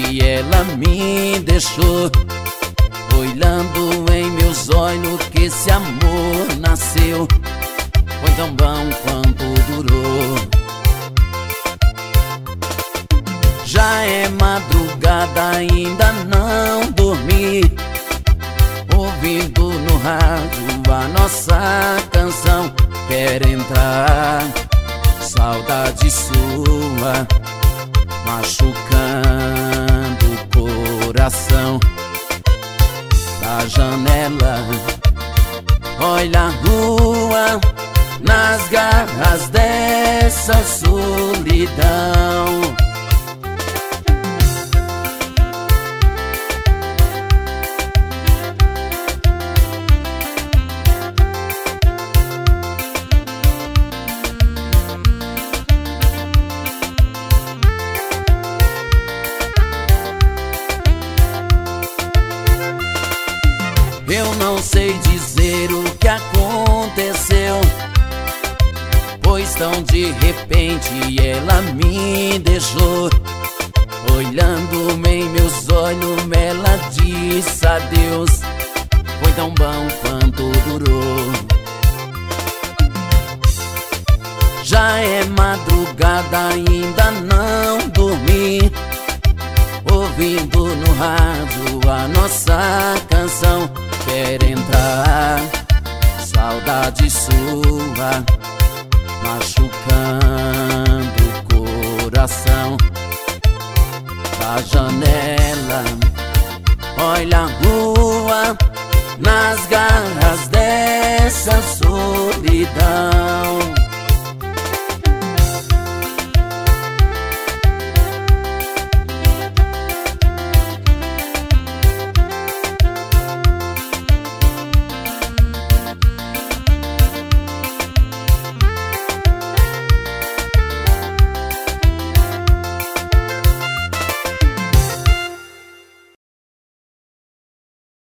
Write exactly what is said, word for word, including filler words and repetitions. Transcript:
ela me deixou, olhando em meus olhos que esse amor nasceu. Foi tão bom quanto durou. Já é madrugada, ainda não dormi, ouvindo no rádio a nossa canção. Quero entrar, saudade sua, machucando o coração. Da janela, olha a rua, nas garras dessa solidão. Eu não sei dizer o que aconteceu, pois tão de repente ela me deixou. Olhando em meus olhos, ela disse adeus. Foi tão bom quanto durou. Já é madrugada, ainda não dormi, ouvindo no rádio a nossa canção. Quero entrar, saudade sua, machucando o coração. Da janela